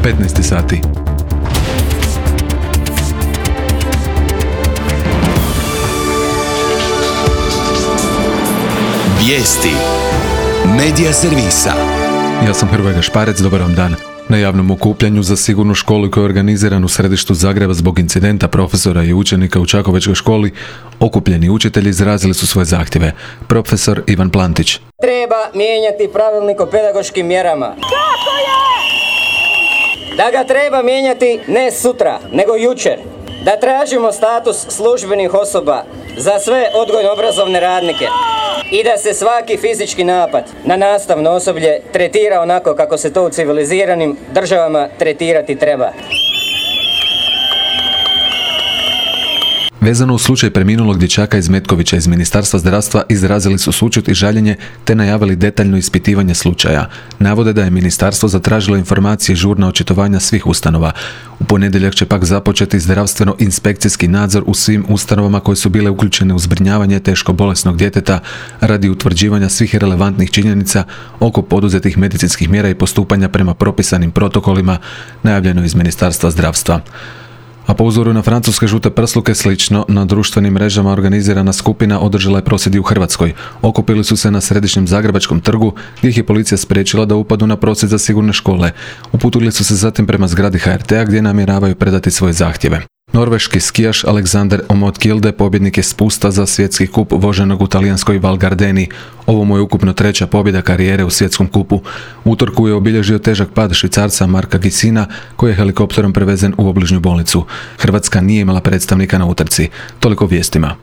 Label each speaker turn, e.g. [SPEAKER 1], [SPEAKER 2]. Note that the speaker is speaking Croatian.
[SPEAKER 1] 15 sati.
[SPEAKER 2] Vijesti Medija servisa.
[SPEAKER 1] Ja sam Hrvoje Gašparec, dobar vam dan. Na javnom okupljanju za sigurnu školu koja je organiziran u središtu Zagreba zbog incidenta profesora i učenika u Čakovečkoj školi, okupljeni učitelji izrazili su svoje zahtjeve. Profesor Ivan Plantić.
[SPEAKER 3] Treba mijenjati pravilnik o pedagoškim mjerama.
[SPEAKER 4] Kako je?
[SPEAKER 3] Da ga treba mijenjati ne sutra, nego jučer. Da tražimo status službenih osoba za sve odgojno-obrazovne radnike. I da se svaki fizički napad na nastavno osoblje tretira onako kako se to u civiliziranim državama tretirati treba.
[SPEAKER 1] Vezano u slučaj preminulog dječaka iz Metkovića iz Ministarstva zdravstva izrazili su sućut i žaljenje te najavili detaljno ispitivanje slučaja. Navode da je ministarstvo zatražilo informacije i žurna očitovanja svih ustanova. U ponedjeljak će pak započeti zdravstveno-inspekcijski nadzor u svim ustanovama koje su bile uključene u zbrinjavanje teško bolesnog djeteta radi utvrđivanja svih relevantnih činjenica oko poduzetih medicinskih mjera i postupanja prema propisanim protokolima, najavljeno iz Ministarstva zdravstva. A po uzoru na francuske žute prsluke slično, na društvenim mrežama organizirana skupina održala je prosvjed u Hrvatskoj. Okupili su se na središnjem Zagrebačkom trgu, gdje ih je policija spriječila da upadu na prosvjed za sigurne škole. Uputili su se zatim prema zgradi HRT-a gdje namjeravaju predati svoje zahtjeve. Norveški skijaš Alexander Omotkilde pobjednik je spusta za svjetski kup voženog u talijanskoj Val Gardeni. Ovo mu je ukupno treća pobjeda karijere u svjetskom kupu. Utorku je obilježio težak pad Švicarca Marka Gisina, koji je helikopterom prevezen u obližnju bolnicu. Hrvatska nije imala predstavnika na utrci. Toliko vijestima.